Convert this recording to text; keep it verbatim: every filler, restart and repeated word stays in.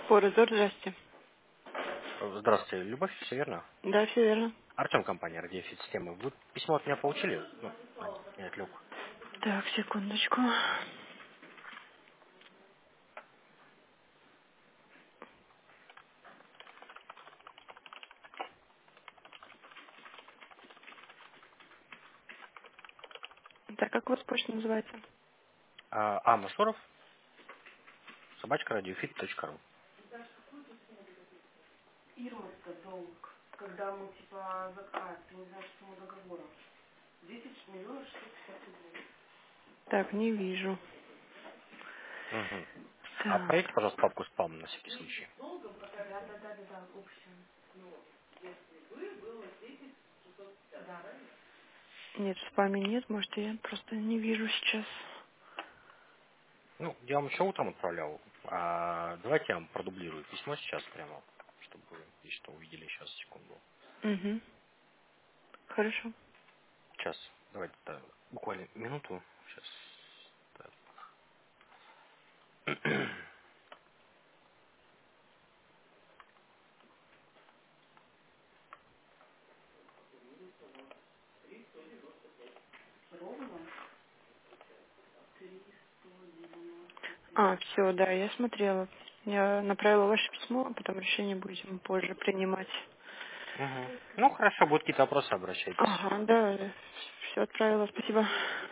Форезор, здрасте. Здравствуйте, Любовь, все верно? Да, все верно. Артем, компания Радиофит Системы. Вы письмо от меня получили? Ну, не отвлек. Так, секундочку. Так, как у вас почта называется? А, а Машуров, собачка радиофит точка ру. Ирмовка, долг. Когда мы, типа, заказ, ты не знаешь сумму договора. десять миллионов шестьсот пятьдесят рублей. Так, не вижу. Угу. А Так. проверьте, пожалуйста, папку спам на всякий случай. Да, да, да, да, да, общем. Да. Нет, в спаме нет, может, я просто не вижу сейчас. Ну, я вам еще утром отправлял. А, давайте я вам продублирую письмо сейчас прямо, чтобы вы, если что, увидели сейчас, секунду. Угу. Хорошо. Сейчас, давайте, да, буквально минуту. Сейчас. Так. А, все, да, я смотрела. Я направила ваше письмо, а потом решение будем позже принимать. Угу. Ну, хорошо, будут какие-то вопросы, обращайтесь. Ага, да, все отправила, спасибо.